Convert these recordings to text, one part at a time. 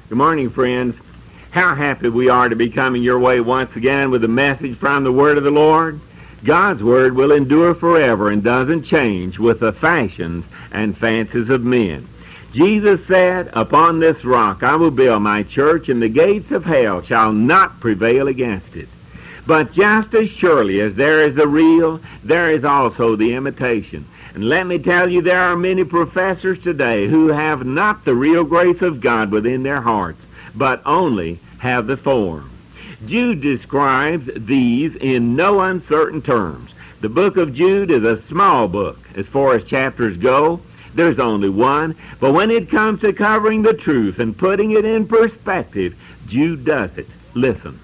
Good morning, friends. How happy we are to be coming your way once again with a message from the Word of the Lord. God's Word will endure forever and doesn't change with the fashions and fancies of men. Jesus said, "Upon this rock I will build my church, and the gates of hell shall not prevail against it." But just as surely as there is the real, there is also the imitation. And let me tell you, there are many professors today who have not the real grace of God within their hearts, but only have the form. Jude describes these in no uncertain terms. The book of Jude is a small book as far as chapters go. There's only one. But when it comes to covering the truth and putting it in perspective, Jude does it. Listen.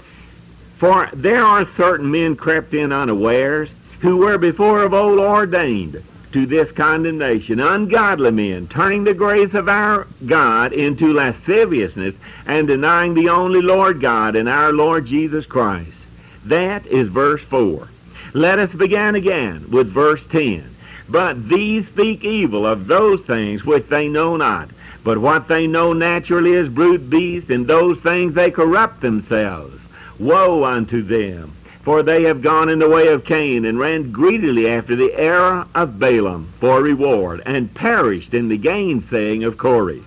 "For there are certain men crept in unawares, who were before of old ordained to this condemnation, ungodly men, turning the grace of our God into lasciviousness, and denying the only Lord God and our Lord Jesus Christ." That is verse 4. Let us begin again with verse 10. "But these speak evil of those things which they know not, but what they know naturally is brute beasts, in those things they corrupt themselves. Woe unto them! For they have gone in the way of Cain, and ran greedily after the error of Balaam for reward, and perished in the gainsaying of Korah.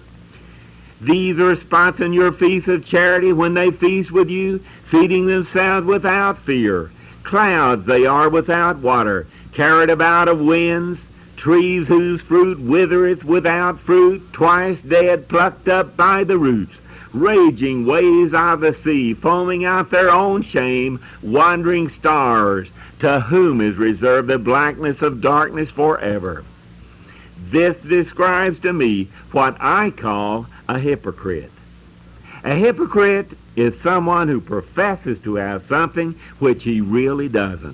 These are spots in your feasts of charity, when they feast with you, feeding themselves without fear. Clouds they are without water, carried about of winds, trees whose fruit withereth without fruit, twice dead, plucked up by the roots. Raging waves of the sea, foaming out their own shame, wandering stars, to whom is reserved the blackness of darkness forever." This describes to me what I call a hypocrite. A hypocrite is someone who professes to have something which he really doesn't.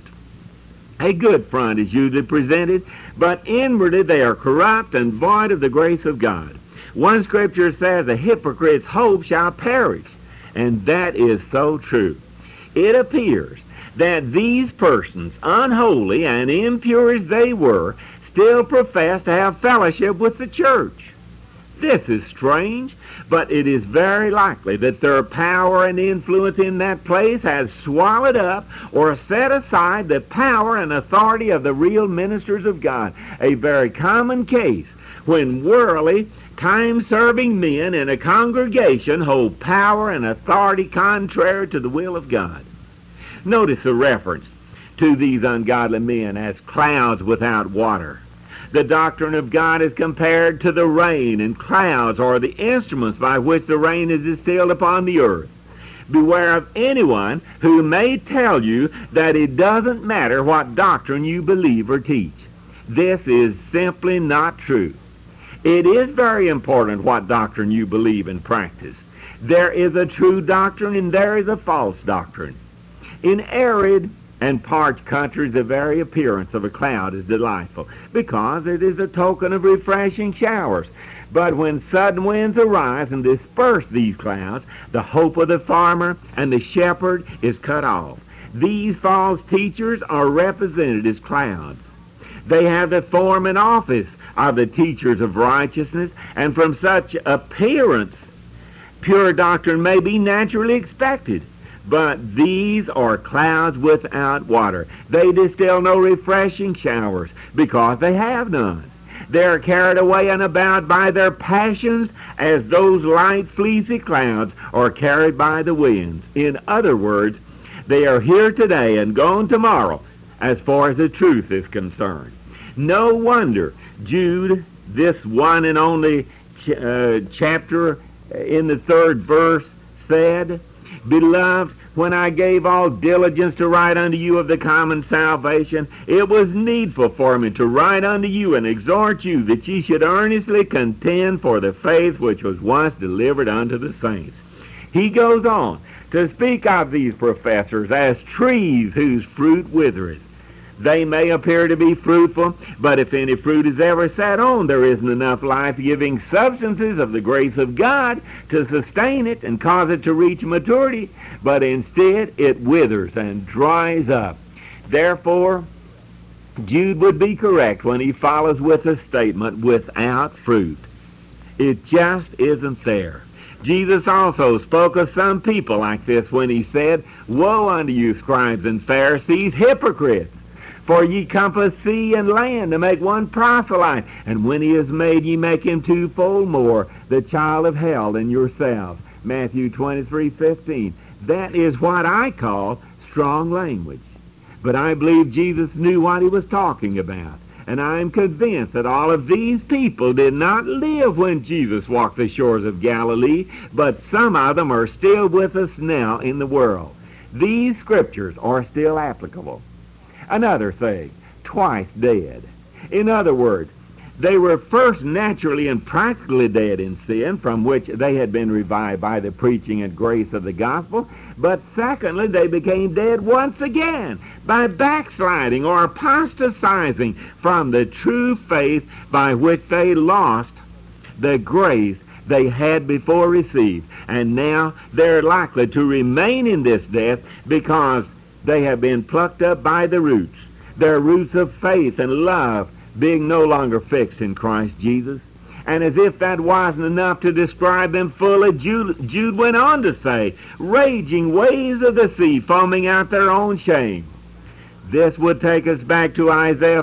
A good front is usually presented, but inwardly they are corrupt and void of the grace of God. One scripture says, "A hypocrite's hope shall perish," and that is so true. It appears that these persons, unholy and impure as they were, still profess to have fellowship with the church. This is strange, but it is very likely that their power and influence in that place has swallowed up or set aside the power and authority of the real ministers of God. A very common case when worldly, time-serving men in a congregation hold power and authority contrary to the will of God. Notice the reference to these ungodly men as clouds without water. The doctrine of God is compared to the rain, and clouds are the instruments by which the rain is distilled upon the earth. Beware of anyone who may tell you that it doesn't matter what doctrine you believe or teach. This is simply not true. It is very important what doctrine you believe and practice. There is a true doctrine and there is a false doctrine. In arid and parched countries, the very appearance of a cloud is delightful, because it is a token of refreshing showers. But when sudden winds arise and disperse these clouds, the hope of the farmer and the shepherd is cut off. These false teachers are represented as clouds. They have the form and office of the teachers of righteousness, and from such appearance, pure doctrine may be naturally expected. But these are clouds without water. They distill no refreshing showers, because they have none. They are carried away and about by their passions, as those light fleecy clouds are carried by the winds. In other words, they are here today and gone tomorrow, as far as the truth is concerned. No wonder Jude, this one and only chapter in the 3rd verse, said, "Beloved, when I gave all diligence to write unto you of the common salvation, it was needful for me to write unto you and exhort you that ye should earnestly contend for the faith which was once delivered unto the saints." He goes on to speak of these professors as trees whose fruit withereth. They may appear to be fruitful, but if any fruit is ever set on, there isn't enough life-giving substances of the grace of God to sustain it and cause it to reach maturity, but instead it withers and dries up. Therefore, Jude would be correct when he follows with a statement, without fruit. It just isn't there. Jesus also spoke of some people like this when he said, "Woe unto you, scribes and Pharisees, hypocrites! For ye compass sea and land to make one proselyte, and when he is made, ye make him twofold more the child of hell than yourselves." Matthew 23:15. That is what I call strong language. But I believe Jesus knew what he was talking about. And I am convinced that all of these people did not live when Jesus walked the shores of Galilee, but some of them are still with us now in the world. These scriptures are still applicable. Another thing, twice dead. In other words, they were first naturally and practically dead in sin, from which they had been revived by the preaching and grace of the gospel. But secondly, they became dead once again by backsliding or apostatizing from the true faith by which they lost the grace they had before received. And now they're likely to remain in this death because they have been plucked up by the roots, their roots of faith and love being no longer fixed in Christ Jesus. And as if that wasn't enough to describe them fully, Jude went on to say, "Raging waves of the sea, foaming out their own shame." This would take us back to Isaiah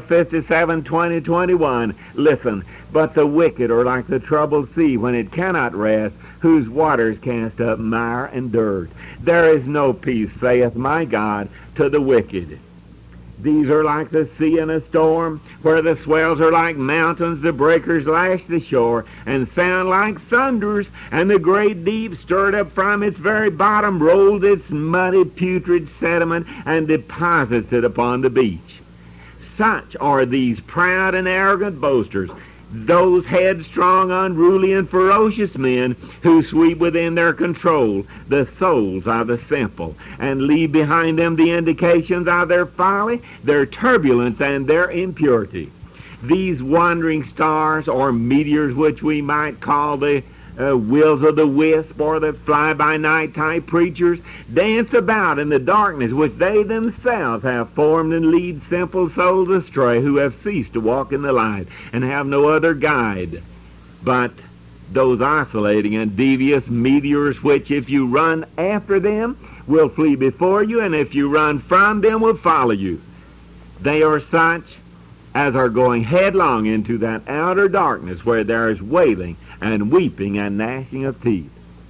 57:20-21. Listen, "But the wicked are like the troubled sea when it cannot rest, whose waters cast up mire and dirt. There is no peace, saith my God, to the wicked." These are like the sea in a storm, where the swells are like mountains, the breakers lash the shore, and sound like thunders, and the great deep, stirred up from its very bottom, rolls its muddy, putrid sediment, and deposits it upon the beach. Such are these proud and arrogant boasters, those headstrong, unruly, and ferocious men who sweep within their control the souls of the simple and leave behind them the indications of their folly, their turbulence, and their impurity. These wandering stars or meteors, which we might call the wills of the wisp or the fly-by-night type preachers, dance about in the darkness which they themselves have formed and lead simple souls astray who have ceased to walk in the light and have no other guide but those oscillating and devious meteors which, if you run after them, will flee before you, and if you run from them, will follow you. They are such as are going headlong into that outer darkness where there is wailing and weeping and gnashing of teeth.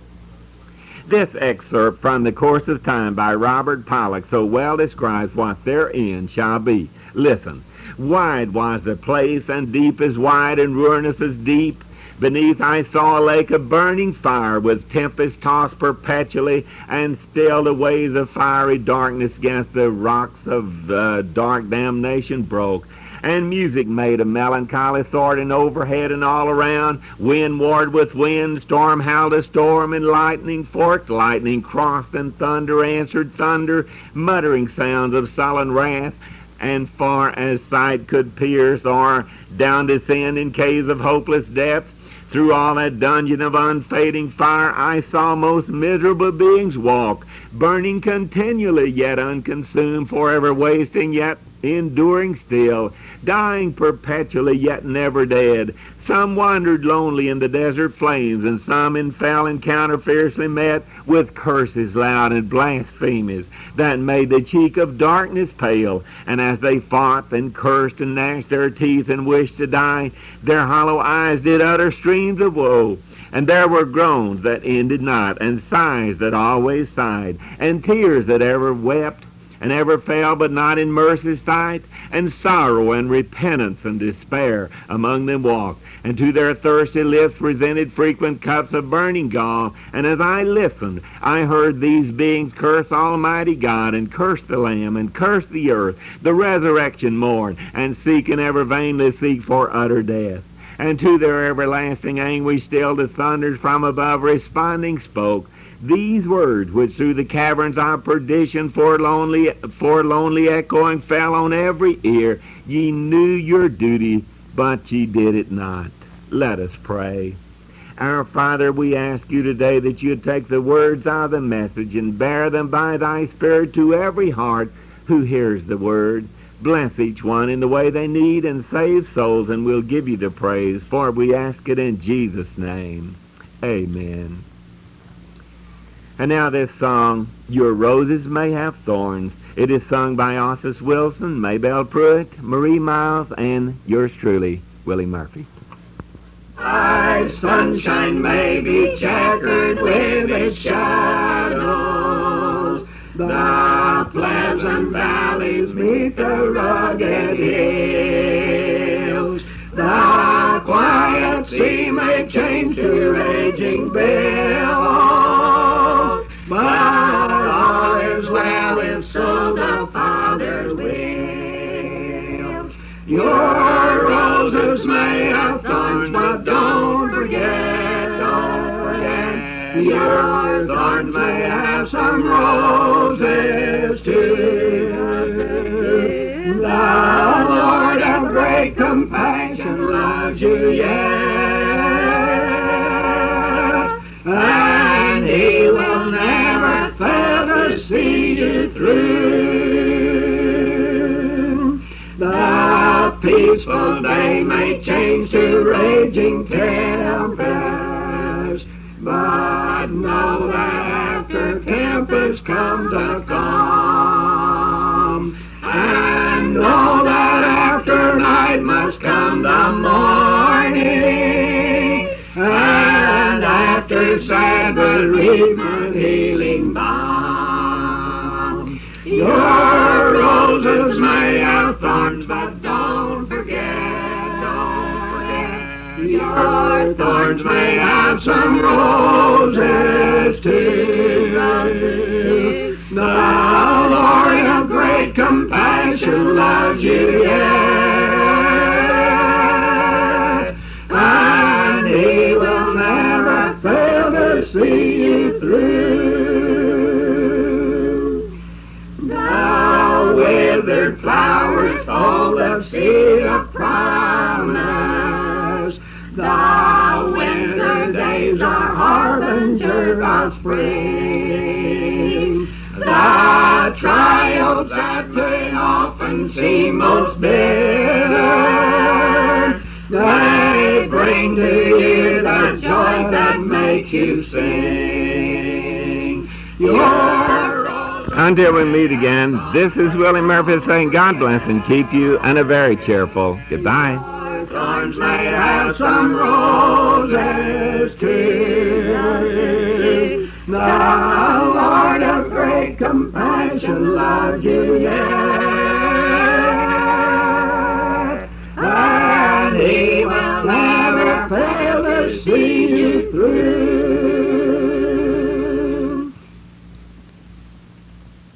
This excerpt from The Course of Time by Robert Pollack so well describes what their end shall be. Listen, "Wide was the place, and deep as wide, and ruinous as deep. Beneath I saw a lake of burning fire, with tempest tossed perpetually, and still the waves of fiery darkness against the rocks of dark damnation broke. And music made a melancholy sort, and overhead and all around, wind warred with wind, storm howled a storm, and lightning forked lightning, crossed, and thunder answered thunder, muttering sounds of sullen wrath, and far as sight could pierce, or down descend in caves of hopeless depth. Through all that dungeon of unfading fire I saw most miserable beings walk, burning continually, yet unconsumed, forever wasting, yet enduring still, dying perpetually, yet never dead. Some wandered lonely in the desert flames, and some in fell encounter fiercely met with curses loud and blasphemous that made the cheek of darkness pale. And as they fought and cursed and gnashed their teeth and wished to die, their hollow eyes did utter streams of woe. And there were groans that ended not, and sighs that always sighed, and tears that ever wept, and ever fell, but not in mercy's sight, and sorrow and repentance and despair among them walked, and to their thirsty lips presented frequent cups of burning gall. And as I listened, I heard these beings curse Almighty God, and curse the Lamb, and curse the earth, the resurrection morn, and seek and ever vainly seek for utter death. And to their everlasting anguish still the thunders from above responding spoke these words, which through the caverns of perdition forlornly echoing fell on every ear: "Ye knew your duty, but ye did it not." Let us pray. Our Father, we ask you today that you'd take the words of the message and bear them by thy Spirit to every heart who hears the word. Bless each one in the way they need, and save souls, and we'll give you the praise, for we ask it in Jesus' name. Amen. And now this song, Your Roses May Have Thorns. It is sung by Ossis Wilson, Maybelle Pruitt, Marie Miles, and yours truly, Willie Murphy. Life's sunshine may be checkered with its shadows. The pleasant valleys meet the rugged hills. The quiet sea may change to raging billows. But all is well if so the Father wills. Your roses may have thorns, but don't forget, your thorns may have some roses too. The Lord of great compassion loves you yet, and He will never fail to see you through. The peaceful day may change to raging tempest, but know that after tempest comes a calm, and know that after night must come the morning, and after sad bereavement healing balm. Your roses may have thorns, but don't forget, your thorns may have some roses too. The Lord of great compassion loves you yet, and He will never fail to see you through. The withered flowers hold the seed of promise. The winter days are harbinger of spring. The trials that may often seem most bitter, they bring to you the joy that makes you sing. Until we meet again, this is Willie Murphy saying God bless and keep you, and a very cheerful goodbye. Thorns may have some roses too. The Lord of great compassion loves you yet, and He will never fail to see you through.